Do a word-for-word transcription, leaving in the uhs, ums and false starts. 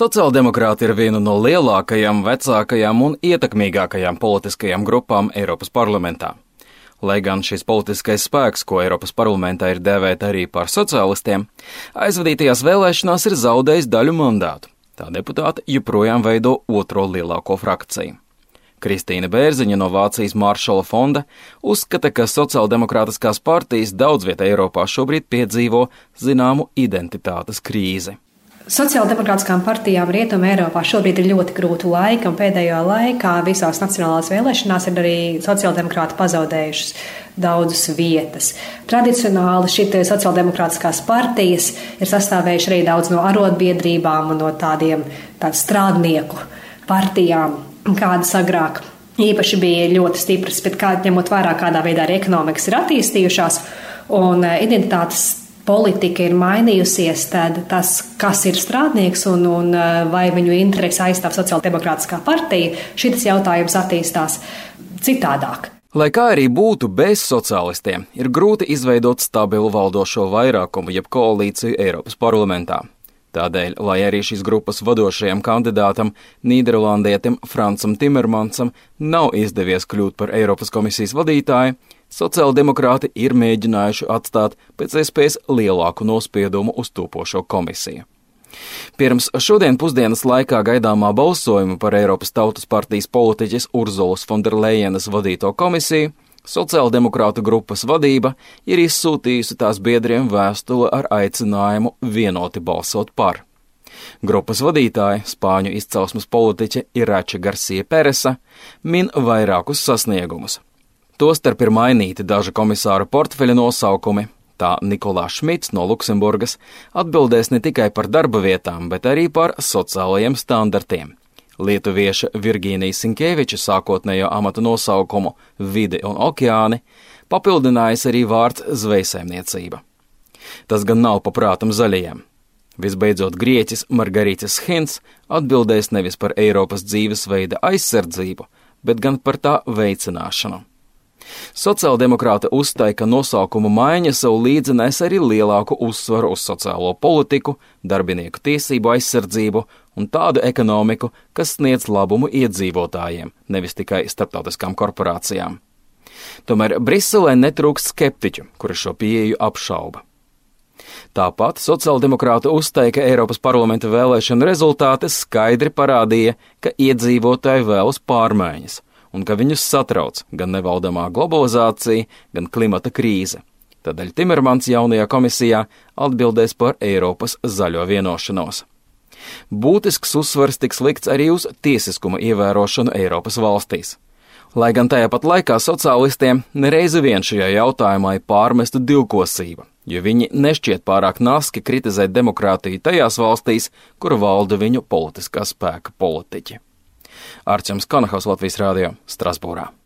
Sociāldemokrāti ir viena no lielākajām, vecākajām un ietekmīgākajām politiskajām grupām Eiropas parlamentā. Lai gan šis politiskais spēks, ko Eiropas parlamentā ir dēvēt arī par sociālistiem, aizvadītajās vēlēšanās ir zaudējis daļu mandātu. Tā deputāti joprojām veido otro lielāko frakciju. Kristīne Bērziņa no Vācijas Maršala fonda uzskata, ka sociāldemokrātiskās partijas daudzvietā Eiropā šobrīd piedzīvo zināmu identitātes krīzi. Sociāldemokrātiskām partijām Rietuma Eiropā šobrīd ir ļoti grūti laika, un pēdējā laikā visās nacionālās vēlēšanās ir arī sociāldemokrāti pazaudējušas daudzas vietas. Tradicionāli šī sociāldemokrātiskās partijas ir sastāvējuši arī daudz no arotbiedrībām un no tādiem tādu strādnieku partijām, kādas agrāk īpaši bija ļoti stipras, bet kā, ņemot vērā, kādā veidā arī ekonomikas ir attīstījušās un identitātes politika ir mainījusies, tad tas, kas ir strādnieks un, un vai viņu interesi aizstāv sociāldemokrātiskā partija, šis jautājums attīstās citādāk. Lai kā arī būtu bez sociālistiem, ir grūti izveidot stabilu valdošo vairākumu jeb koalīciju Eiropas parlamentā. Tādēļ, lai arī šīs grupas vadošajam kandidātam, nīderlandietim Francam Timermansam, nav izdevies kļūt par Eiropas komisijas vadītāju, sociāldemokrāti ir mēģinājuši atstāt pēc iespējas lielāku nospiedumu uz topošo komisiju. Pirms šodien pusdienas laikā gaidāmā balsojuma par Eiropas Tautas partijas politiķes Urzulas Fonderlejenas vadīto komisiju, sociāldemokrātu grupas vadība ir izsūtījusi tās biedriem vēstuli ar aicinājumu vienoti balsot par. Grupas vadītāja, spāņu izcelsmes politiķe Irače Garcia Peresa, min vairākus sasniegumus. Tostarp ir mainīti daži komisāru portfeļa nosaukumi. Tā Nikolā Šmits no Luksemburgas atbildēs ne tikai par darba vietām, bet arī par sociālajiem standartiem. Lietuvieša Virgīnija Sinkeviča sākotnējo amata nosaukumu Vide un okeāni papildinājis arī vārds zvejsaimniecība. Tas gan nav paprātam zaļajiem. Visbeidzot, grieķis Margarītis Hins atbildēs nevis par Eiropas dzīvesveida aizsardzību, bet gan par tā veicināšanu. Sociāldemokrāti uzstāja, ka nosaukumu maiņa sev līdzi nes arī lielāku uzsvaru uz sociālo politiku, darbinieku tiesību aizsardzību un tādu ekonomiku, kas sniedz labumu iedzīvotājiem, nevis tikai starptautiskām korporācijām. Tomēr Briselē netrūkst skeptiķu, kuri šo pieeju apšauba. Tāpat sociāldemokrāti uzstāja, ka Eiropas parlamenta vēlēšanu rezultāti skaidri parādīja, ka iedzīvotāji vēlas pārmaiņas, un ka viņus satrauc gan nevaldamā globalizācija, gan klimata krīze. Tādēļ Timermans jaunajā komisijā atbildēs par Eiropas zaļo vienošanos. Būtisks uzsvars tiks likts arī uz tiesiskuma ievērošanu Eiropas valstīs. Lai gan tajā pat laikā sociālistiem nereizi vien šajā jautājumā ir pārmesta divkosība, jo viņi nešķiet pārāk naski kritizēt demokrātiju tajās valstīs, kur valda viņu politiskā spēka politiķi. Arčuns Kanahaus, Latvijas Rādio, Strasbūrā.